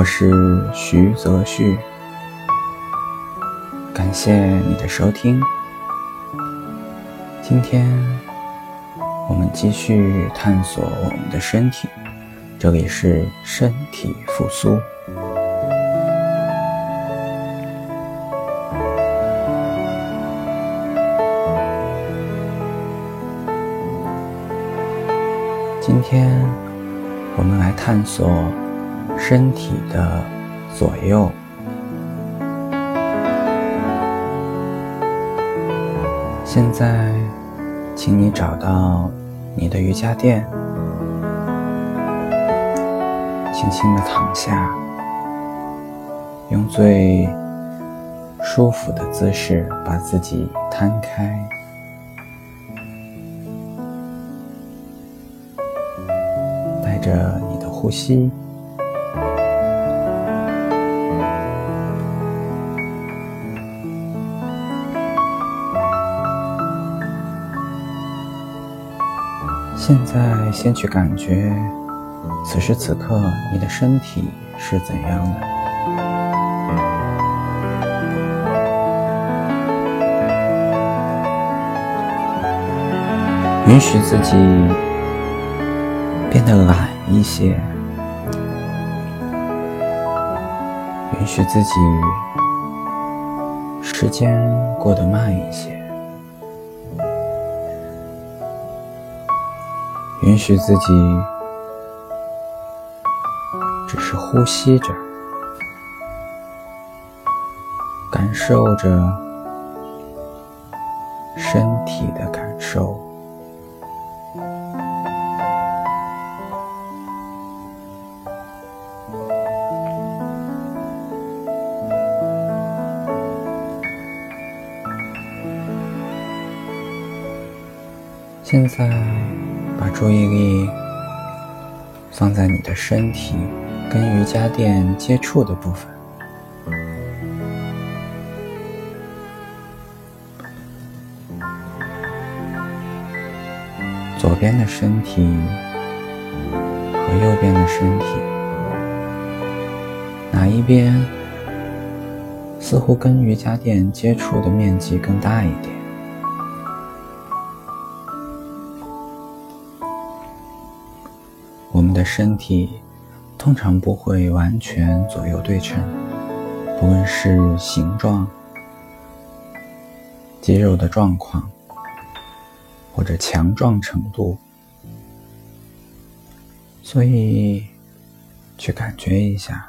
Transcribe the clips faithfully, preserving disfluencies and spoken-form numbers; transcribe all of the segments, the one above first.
我是徐泽旭，感谢你的收听。今天我们继续探索我们的身体，这里是身体复苏。今天我们来探索身体的左右。现在请你找到你的瑜伽垫，轻轻地躺下，用最舒服的姿势把自己摊开，带着你的呼吸，现在先去感觉此时此刻你的身体是怎样的。允许自己变得懒一些，允许自己时间过得慢一些，允许自己只是呼吸着，感受着身体的感受。现在把注意力放在你的身体跟瑜伽垫接触的部分，左边的身体和右边的身体，哪一边似乎跟瑜伽垫接触的面积更大一点？我们的身体通常不会完全左右对称，不论是形状、肌肉的状况或者强壮程度，所以去感觉一下，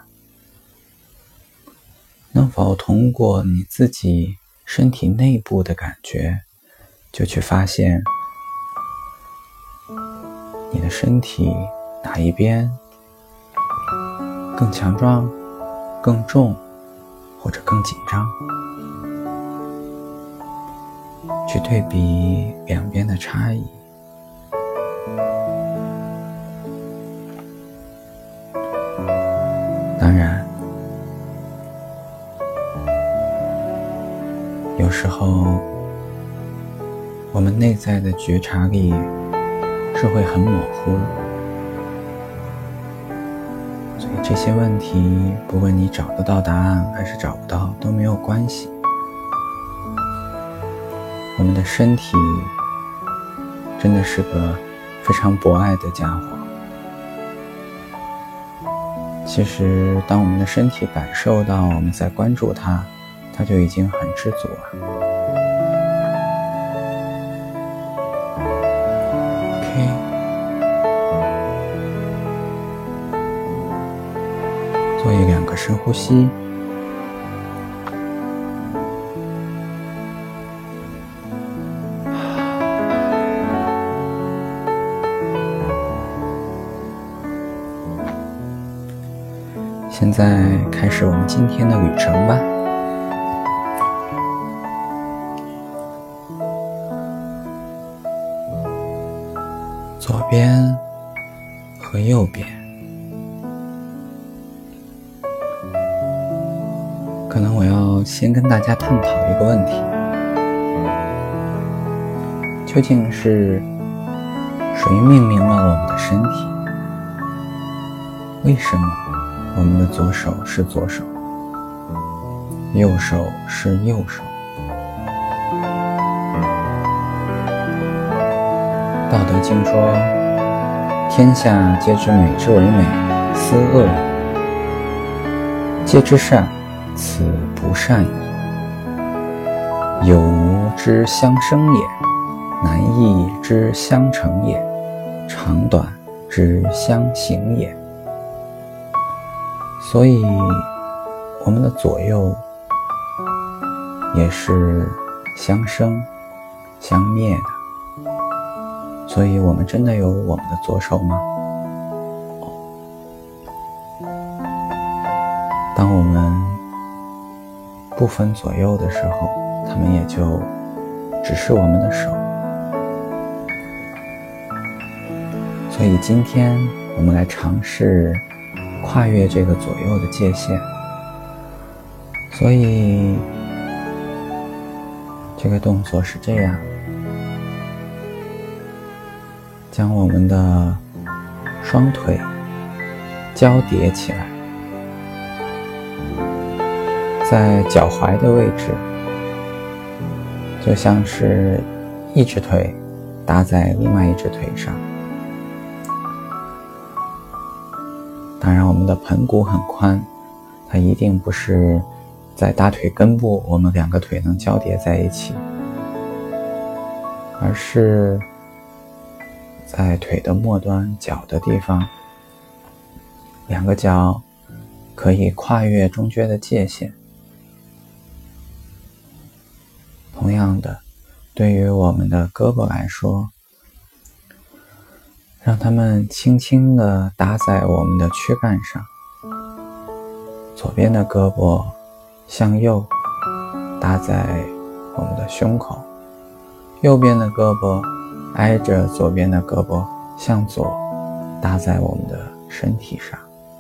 能否通过你自己身体内部的感觉，就去发现你的身体哪一边更强壮、更重或者更紧张，去对比两边的差异。当然，有时候我们内在的觉察力是会很模糊，所以这些问题不论你找得到答案还是找不到都没有关系。我们的身体真的是个非常博爱的家伙。其实当我们的身体感受到我们在关注它，它就已经很知足了。OK，做一两个深呼吸，现在开始我们今天的旅程吧。左边和右边，可能我要先跟大家探讨一个问题，究竟是谁命名了我们的身体？为什么我们的左手是左手，右手是右手。道德经说，天下皆知美之为美，斯恶已；皆知善，此不善已。有无之相生也，难易之相成也，长短之相形也。所以我们的左右也是相生相灭的。所以我们真的有我们的左手吗？当我们不分左右的时候，他们也就只是我们的手。所以今天我们来尝试跨越这个左右的界限。所以这个动作是这样，将我们的双腿交叠起来，在脚踝的位置，就像是一只腿搭在另外一只腿上。当然我们的盆骨很宽，它一定不是在大腿根部我们两个腿能交叠在一起，而是在腿的末端脚的地方，两个脚可以跨越中间的界限。同样的，对于我们的胳膊来说，让它们轻轻地搭在我们的躯干上，左边的胳膊向右搭在我们的胸口，右边的胳膊挨着左边的胳膊向左搭在我们的身体上。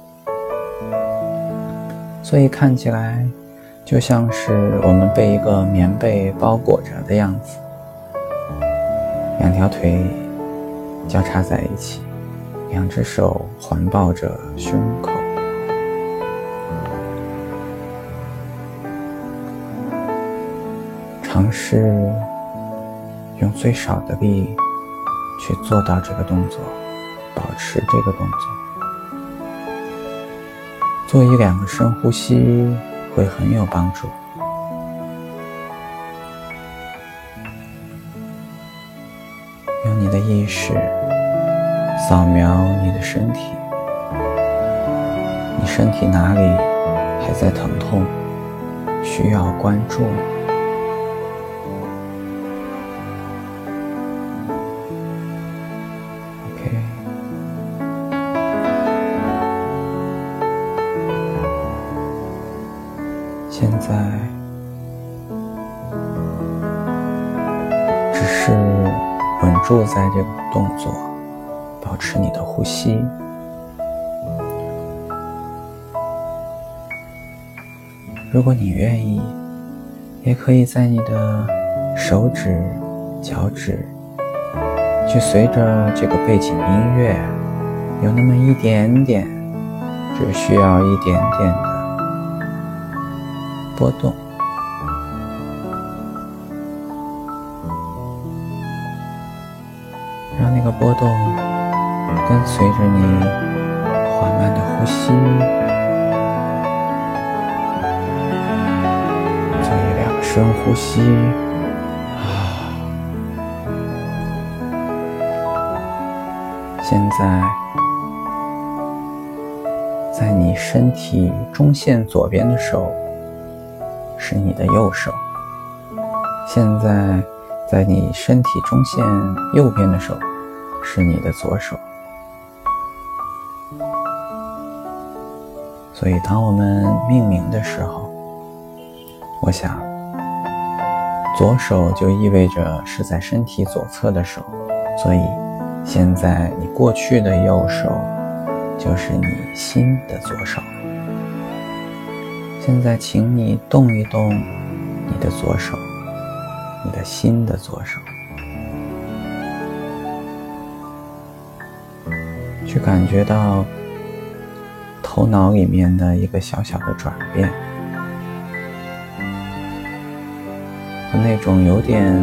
所以看起来就像是我们被一个棉被包裹着的样子，两条腿交叉在一起，两只手环抱着胸口。尝试用最少的力去做到这个动作，保持这个动作。做一两个深呼吸会很有帮助。用你的意识扫描你的身体，你身体哪里还在疼痛，需要关注吗？现在只是稳住在这个动作，保持你的呼吸。如果你愿意，也可以在你的手指、脚趾去随着这个背景音乐有那么一点点，只需要一点点的波动，让那个波动跟随着你缓慢的呼吸，做一两个深呼吸。现在在你身体中线左边的手是你的右手，现在在你身体中线右边的手是你的左手。所以当我们命名的时候，我想左手就意味着是在身体左侧的手，所以现在你过去的右手就是你心的左手。现在请你动一动你的左手，你的心的左手，去感觉到头头脑里面的一个小小的转变，和那种有点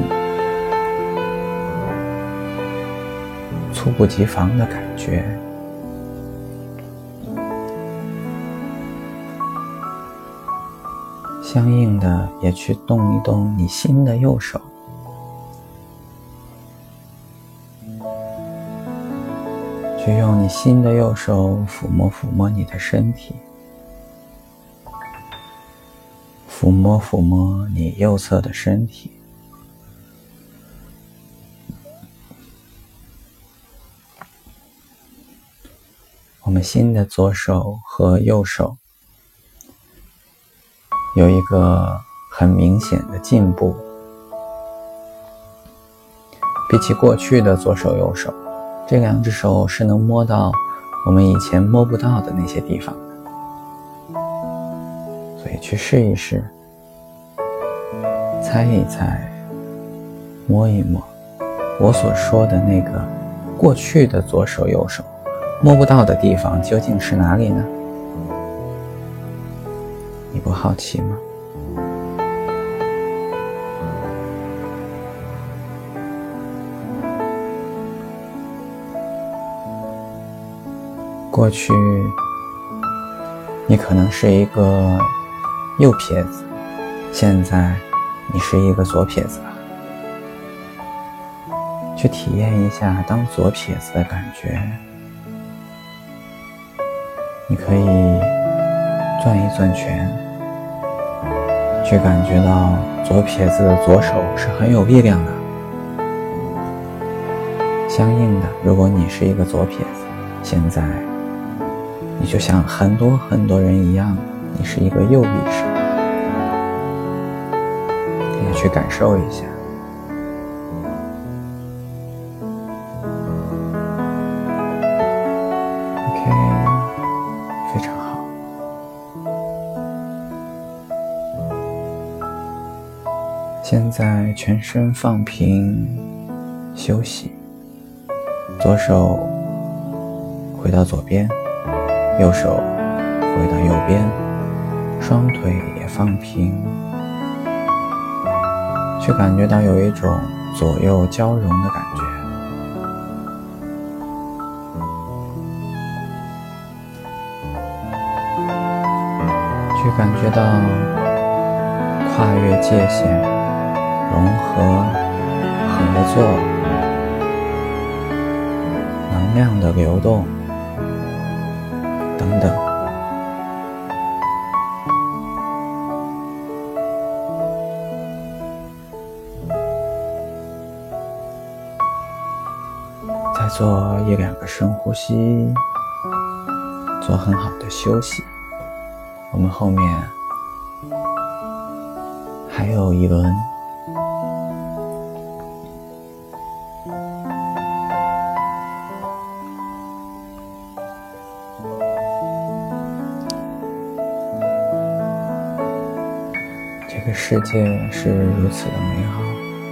猝不及防的感觉。相应的也去动一动你新的右手，去用你新的右手抚摸抚摸你的身体，抚摸抚摸你右侧的身体。我们新的左手和右手有一个很明显的进步，比起过去的左手右手，这两只手是能摸到我们以前摸不到的那些地方的。所以去试一试，猜一猜，摸一摸，我所说的那个过去的左手右手摸不到的地方究竟是哪里呢？你不好奇吗？过去你可能是一个右撇子，现在你是一个左撇子了。去体验一下当左撇子的感觉。你可以攥一攥拳，去感觉到左撇子的左手是很有力量的。相应的，如果你是一个左撇子，现在你就像很多很多人一样，你是一个右臂手，可以去感受一下。非常好。现在全身放平，休息。左手回到左边，右手回到右边，双腿也放平，去感觉到有一种左右交融的感觉。去感觉到跨越界限、融合、合作、能量的流动等等。再做一两个深呼吸，做很好的休息。我们后面还有一轮。这个世界是如此的美好，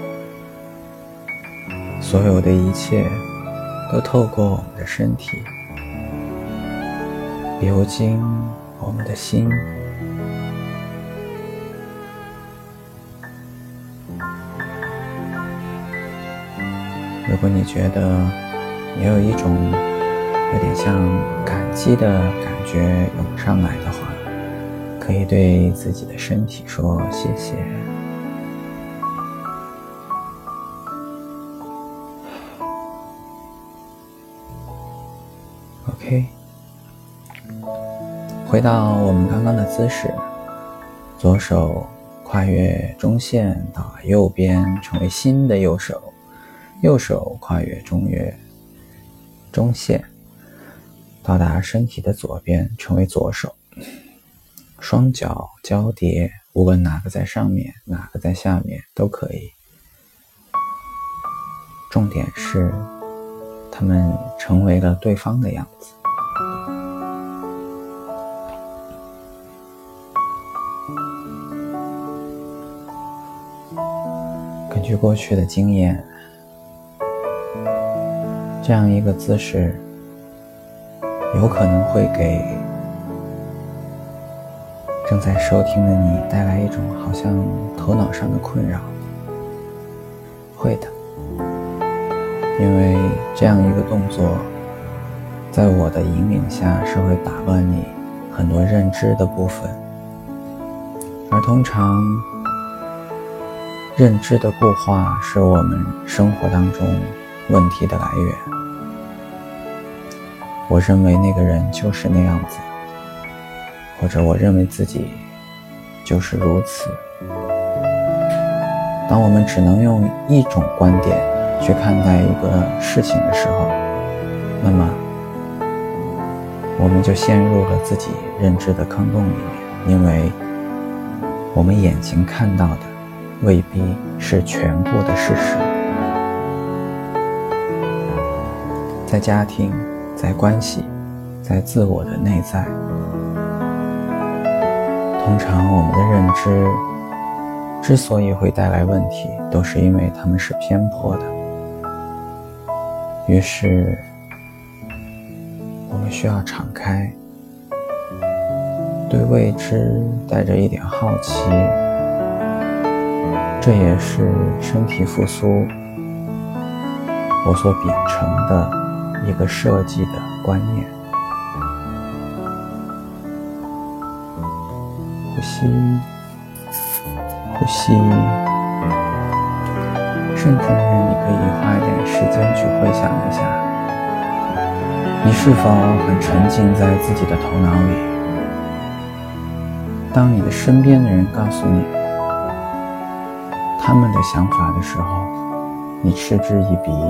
所有的一切都透过我们的身体流经我们的心。如果你觉得也有一种有点像感激的感觉涌上来的话，可以对自己的身体说谢谢。OK， 回到我们刚刚的姿势，左手跨越中线到右边，成为新的右手，右手跨越中越中线，到达身体的左边，成为左手。双脚交叠，无论哪个在上面，哪个在下面都可以。重点是，他们成为了对方的样子。根据过去的经验，这样一个姿势有可能会给正在收听的你带来一种好像头脑上的困扰。会的，因为这样一个动作在我的引领下是会打乱你很多认知的部分，而通常认知的固化是我们生活当中问题的来源。我认为那个人就是那样子，或者我认为自己就是如此。当我们只能用一种观点去看待一个事情的时候，那么我们就陷入了自己认知的坑洞里面，因为我们眼睛看到的未必是全部的事实。在家庭，在关系，在自我的内在，通常我们的认知之所以会带来问题，都是因为它们是偏颇的。于是我们需要敞开，对未知带着一点好奇，这也是身体复苏我所秉承的一个设计的观念。呼吸，呼吸，甚至你可以花一点时间去回想一下，你是否很沉浸在自己的头脑里？当你的身边的人告诉你他们的想法的时候，你嗤之以鼻。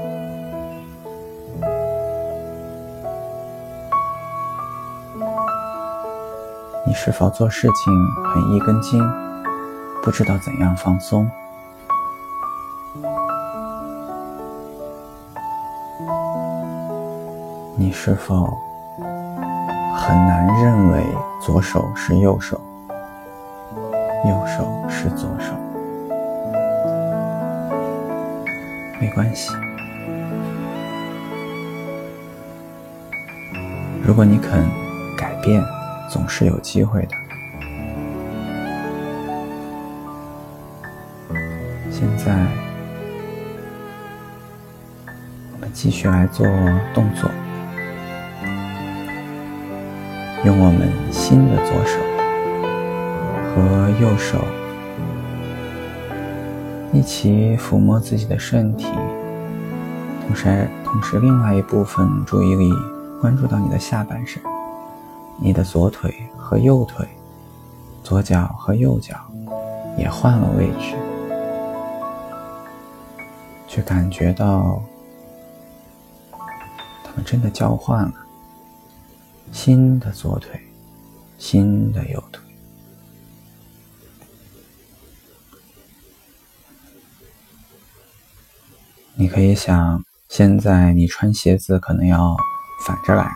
你是否做事情很一根筋，不知道怎样放松？你是否很难认为左手是右手，右手是左手？没关系，如果你肯改变，总是有机会的。现在我们继续来做动作，用我们新的左手和右手一起抚摸自己的身体，同时同时另外一部分注意力关注到你的下半身，你的左腿和右腿，左脚和右脚也换了位置，去感觉到它们真的交换了，新的左腿，新的右腿。你可以想，现在你穿鞋子可能要反着来了，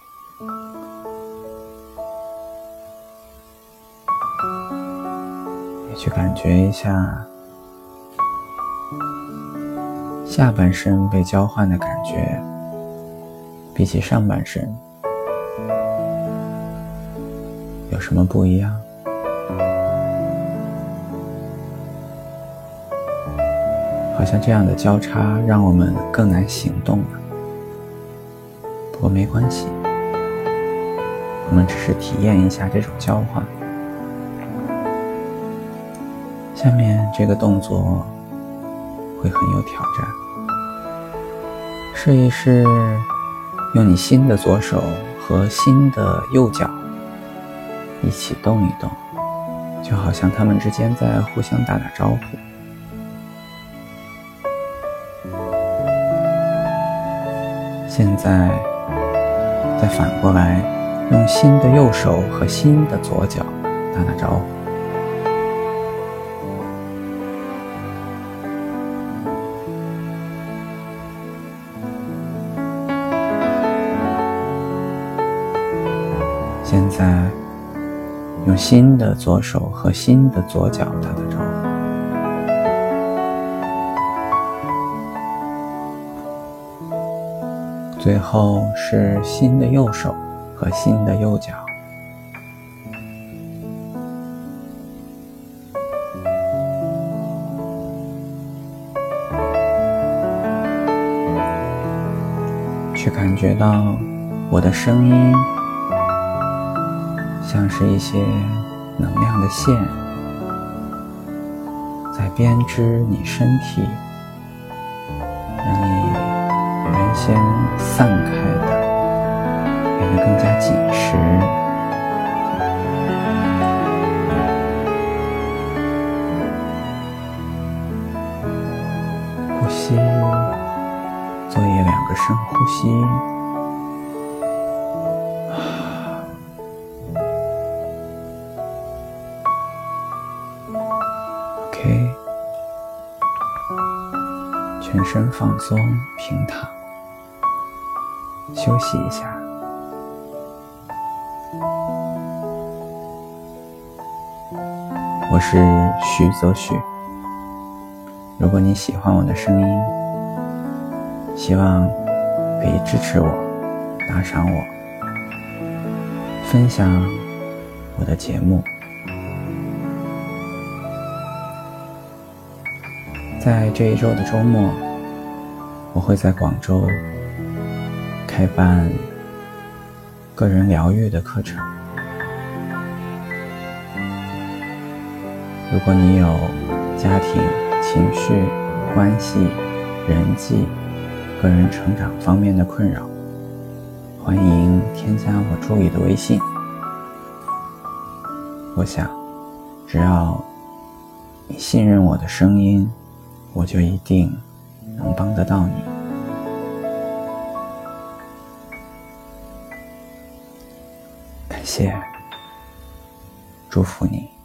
也去感觉一下下半身被交换的感觉，比起上半身有什么不一样？好像这样的交叉让我们更难行动了。不过没关系，我们只是体验一下这种交换。下面这个动作会很有挑战，试一试用你新的左手和新的右脚一起动一动，就好像他们之间在互相打打招呼。现在再反过来，用新的右手和新的左脚打打招呼。现在用新的左手和新的左脚打打招呼。最后是新的右手和新的右脚。 去感觉到我的声音像是一些能量的线，在编织你身体，让你原先散开的变得更加紧实。呼吸，做一两个深呼吸。OK， 全身放松，平躺，休息一下。我是徐泽旭。如果你喜欢我的声音，希望可以支持我，打赏我，分享我的节目。在这一周的周末，我会在广州开办个人疗愈的课程。如果你有家庭、情绪、关系、人际、个人成长方面的困扰，欢迎添加我助理的微信。我想，只要你信任我的声音，我就一定能帮得到你。感谢，祝福你。